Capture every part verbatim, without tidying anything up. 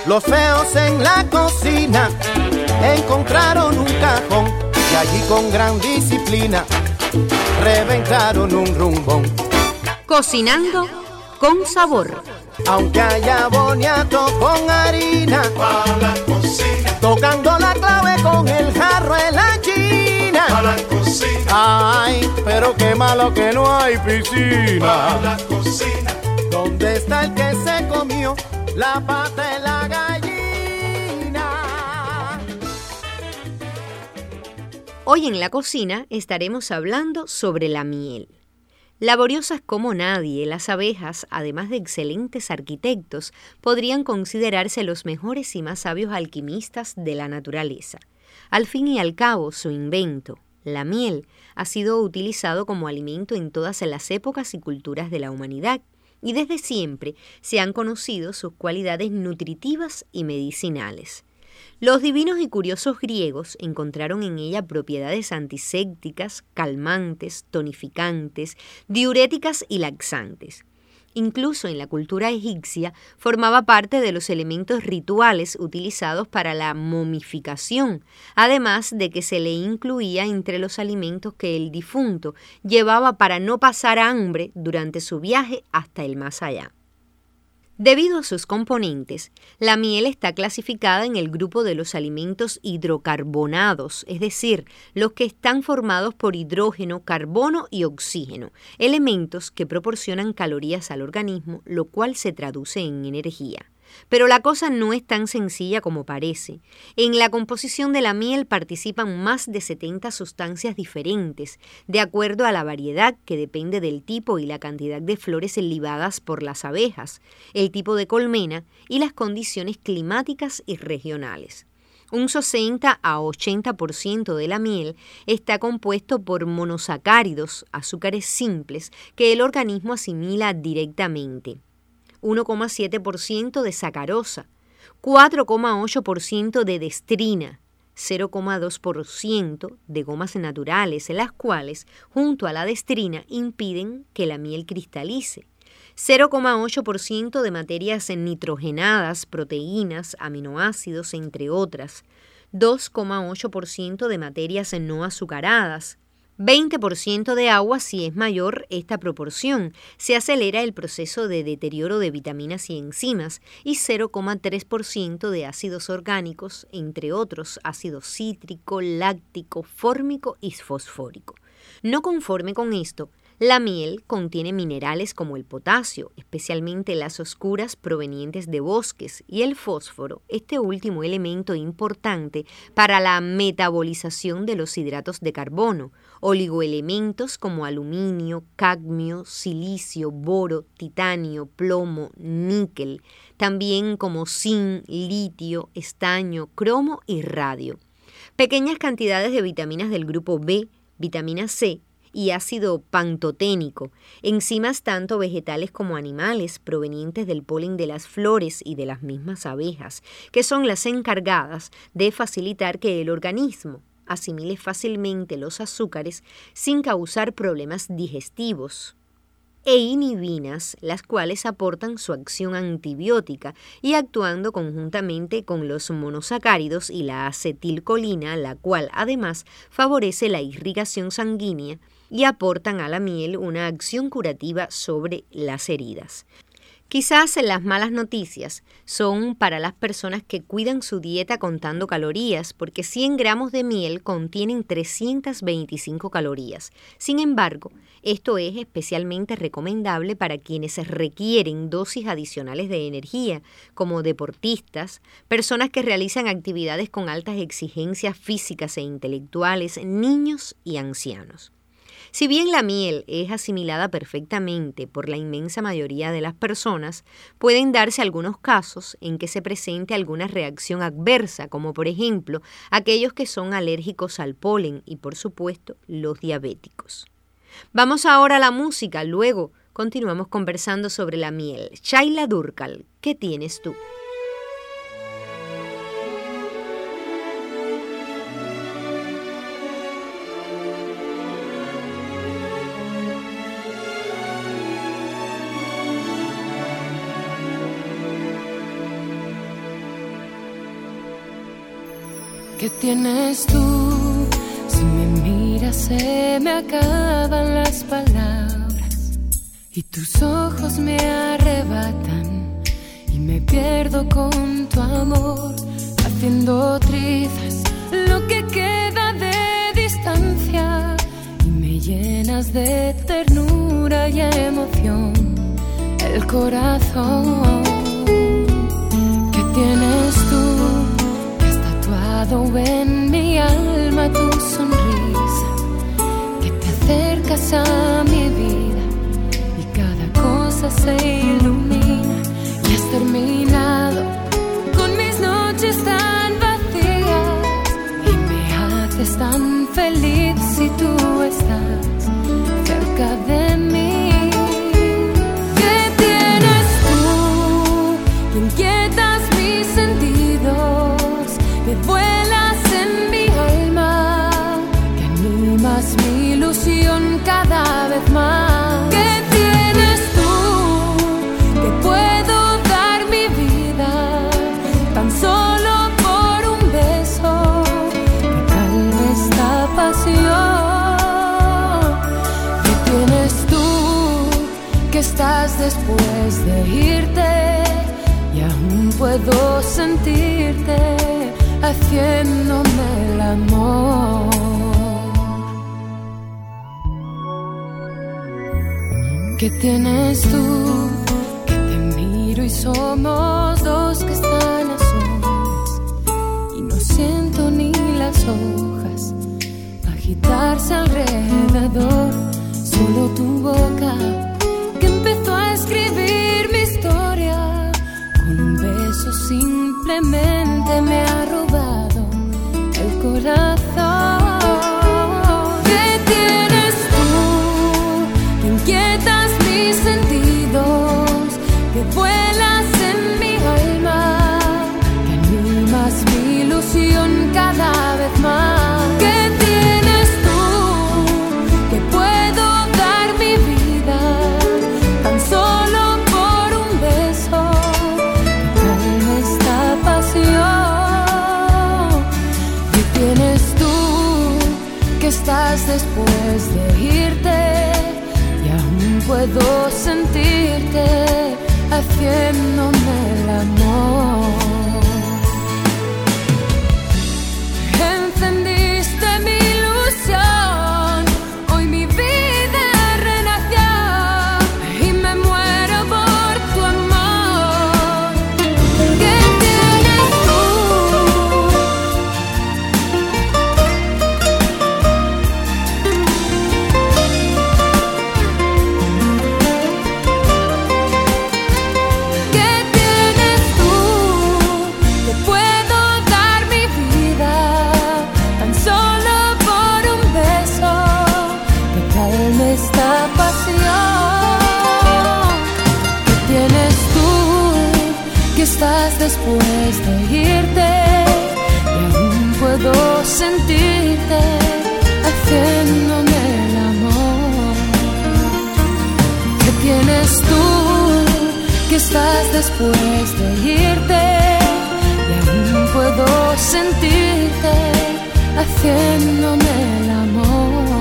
Los feos en la cocina encontraron un cajón y allí con gran disciplina reventaron un rumbón. Cocinando con sabor. Aunque haya boniato con harina, pa' la cocina. Tocando la clave con el jarro en la china, Pa' la cocina. Ay, pero qué malo que no hay piscina. Pa' la cocina. ¿Dónde está el que se comió la pata de la gallina? Hoy en la cocina estaremos hablando sobre la miel. Laboriosas como nadie, las abejas, además de excelentes arquitectos, podrían considerarse los mejores y más sabios alquimistas de la naturaleza. Al fin y al cabo, su invento, la miel, ha sido utilizado como alimento en todas las épocas y culturas de la humanidad, y desde siempre se han conocido sus cualidades nutritivas y medicinales. Los divinos y curiosos griegos encontraron en ella propiedades antisépticas, calmantes, tonificantes, diuréticas y laxantes. Incluso en la cultura egipcia formaba parte de los elementos rituales utilizados para la momificación, además de que se le incluía entre los alimentos que el difunto llevaba para no pasar hambre durante su viaje hasta el más allá. Debido a sus componentes, la miel está clasificada en el grupo de los alimentos hidrocarbonados, es decir, los que están formados por hidrógeno, carbono y oxígeno, elementos que proporcionan calorías al organismo, lo cual se traduce en energía. Pero la cosa no es tan sencilla como parece. En la composición de la miel participan más de setenta sustancias diferentes, de acuerdo a la variedad que depende del tipo y la cantidad de flores libadas por las abejas, el tipo de colmena y las condiciones climáticas y regionales. Un sesenta a ochenta por ciento de la miel está compuesto por monosacáridos, azúcares simples, que el organismo asimila directamente. uno coma siete por ciento de sacarosa, cuatro coma ocho por ciento de destrina, cero coma dos por ciento de gomas naturales, las cuales, junto a la destrina, impiden que la miel cristalice, cero coma ocho por ciento de materias nitrogenadas, proteínas, aminoácidos, entre otras, dos coma ocho por ciento de materias no azucaradas, veinte por ciento de agua si es mayor esta proporción. Se acelera el proceso de deterioro de vitaminas y enzimas y cero coma tres por ciento de ácidos orgánicos, entre otros ácido cítrico, láctico, fórmico y fosfórico. No conforme con esto, la miel contiene minerales como el potasio, especialmente las oscuras provenientes de bosques, y el fósforo, este último elemento importante para la metabolización de los hidratos de carbono, oligoelementos como aluminio, cadmio, silicio, boro, titanio, plomo, níquel, también como zinc, litio, estaño, cromo y radio. Pequeñas cantidades de vitaminas del grupo B, vitamina C, y ácido pantoténico, enzimas tanto vegetales como animales provenientes del polen de las flores y de las mismas abejas, que son las encargadas de facilitar que el organismo asimile fácilmente los azúcares sin causar problemas digestivos, e inhibinas, las cuales aportan su acción antibiótica y actuando conjuntamente con los monosacáridos y la acetilcolina, la cual además favorece la irrigación sanguínea y aportan a la miel una acción curativa sobre las heridas. Quizás las malas noticias son para las personas que cuidan su dieta contando calorías, porque cien gramos de miel contienen trescientas veinticinco calorías. Sin embargo, esto es especialmente recomendable para quienes requieren dosis adicionales de energía, como deportistas, personas que realizan actividades con altas exigencias físicas e intelectuales, niños y ancianos. Si bien la miel es asimilada perfectamente por la inmensa mayoría de las personas, pueden darse algunos casos en que se presente alguna reacción adversa, como por ejemplo aquellos que son alérgicos al polen y por supuesto los diabéticos. Vamos ahora a la música, luego continuamos conversando sobre la miel. Shaila Durkal, ¿qué tienes tú? ¿Qué tienes tú? Si me miras se me acaban las palabras y tus ojos me arrebatan y me pierdo con tu amor, haciendo trizas lo que queda de distancia y me llenas de ternura y emoción el corazón. ¿Qué tienes tú? En mi alma tu sonrisa, que te acercas a mi vida y cada cosa se ilumina. Y has terminado con mis noches tan vacías y me haces tan feliz si tú estás cerca de mí. ¿Qué tienes tú que inquietas mis sentidos? Que vuelas en mi alma, que animas mi ilusión cada vez más. ¿Qué tienes tú? Que puedo dar mi vida tan solo por un beso que calme esta pasión. ¿Qué tienes tú? Que estás después de irte y aún puedo sentirte haciéndome el amor. ¿Qué tienes tú? Que te miro y somos dos que están a solas y no siento ni las hojas agitarse alrededor, solo tu boca que empezó a escribir mi historia con un beso simplemente me ha robado el corazón. ¿Qué tienes tú? Que inquietas mis sentidos, que vuelas en mi alma, que animas mi ilusión cada vez más. ¿Qué tienes tú? Que puedo dar mi vida tan solo por un beso que calme esta pasión. ¿Qué tienes tú? Que estás después de irte y aún puedo sentirte haciéndome el amor. Encendiste mi ilusión, hoy mi vida renació y me muero por tu amor. ¿Qué tienes tú? ¿Qué tienes tú? Que puedo dar mi vida tan solo por un beso que calme esta pasión. ¿Qué tienes tú? Que estás después de irte y aún puedo sentirte haciéndome el amor. ¿Qué tienes tú? Que estás después de irte y aún puedo sentirte haciéndome el amor.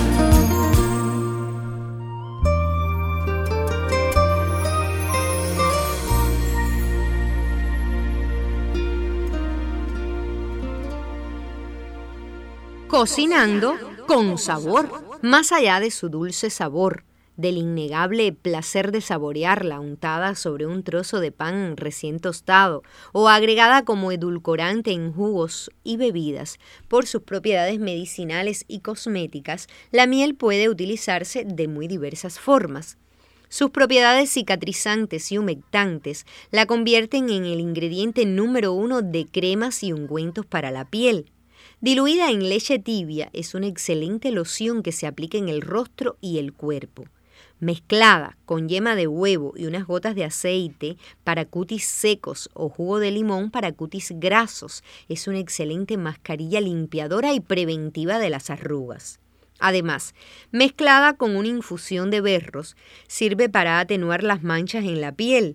Cocinando con sabor, más allá de su dulce sabor, del innegable placer de saborearla untada sobre un trozo de pan recién tostado o agregada como edulcorante en jugos y bebidas por sus propiedades medicinales y cosméticas, la miel puede utilizarse de muy diversas formas. Sus propiedades cicatrizantes y humectantes la convierten en el ingrediente número uno de cremas y ungüentos para la piel. Diluida en leche tibia, es una excelente loción que se aplica en el rostro y el cuerpo. Mezclada con yema de huevo y unas gotas de aceite para cutis secos o jugo de limón para cutis grasos, es una excelente mascarilla limpiadora y preventiva de las arrugas. Además, mezclada con una infusión de berros, sirve para atenuar las manchas en la piel.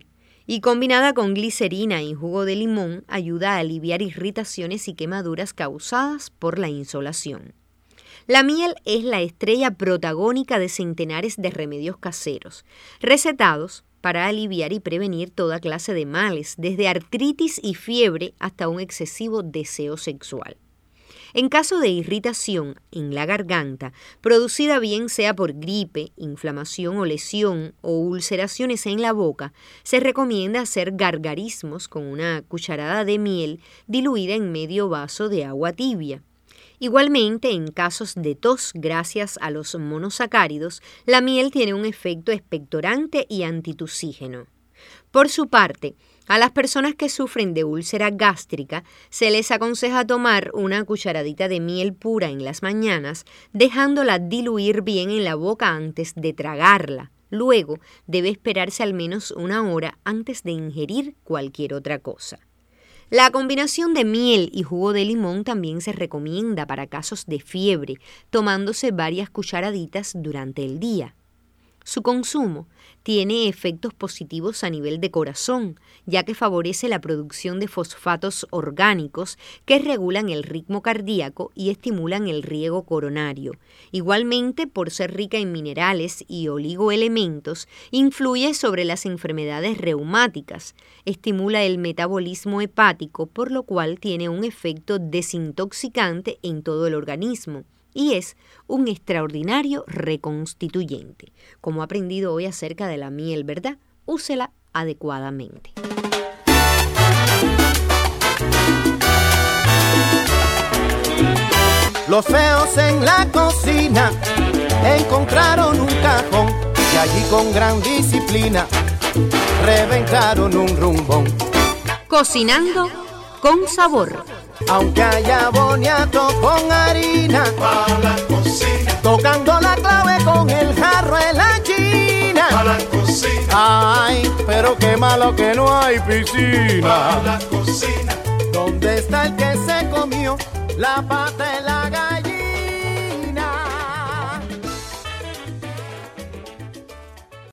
y combinada con glicerina y jugo de limón ayuda a aliviar irritaciones y quemaduras causadas por la insolación. La miel es la estrella protagónica de centenares de remedios caseros, recetados para aliviar y prevenir toda clase de males, desde artritis y fiebre hasta un excesivo deseo sexual. En caso de irritación en la garganta, producida bien sea por gripe, inflamación o lesión o ulceraciones en la boca, se recomienda hacer gargarismos con una cucharada de miel diluida en medio vaso de agua tibia. Igualmente, en casos de tos gracias a los monosacáridos, la miel tiene un efecto expectorante y antitusígeno. Por su parte, a las personas que sufren de úlcera gástrica se les aconseja tomar una cucharadita de miel pura en las mañanas, dejándola diluir bien en la boca antes de tragarla. Luego, debe esperarse al menos una hora antes de ingerir cualquier otra cosa. La combinación de miel y jugo de limón también se recomienda para casos de fiebre, tomándose varias cucharaditas durante el día. Su consumo tiene efectos positivos a nivel de corazón, ya que favorece la producción de fosfatos orgánicos que regulan el ritmo cardíaco y estimulan el riego coronario. Igualmente, por ser rica en minerales y oligoelementos, influye sobre las enfermedades reumáticas, estimula el metabolismo hepático, por lo cual tiene un efecto desintoxicante en todo el organismo. Y es un extraordinario reconstituyente. Como he aprendido hoy acerca de la miel, ¿verdad? Úsela adecuadamente. Los feos en la cocina encontraron un cajón y allí con gran disciplina reventaron un rumbón. Cocinando con sabor. Aunque haya boniato con harina, Pa' la cocina, tocando la clave con el jarro en la china. pa' la cocina, Ay, pero qué malo que no hay pa' piscina. la cocina. ¿Dónde está el que se comió la pata de la gallina?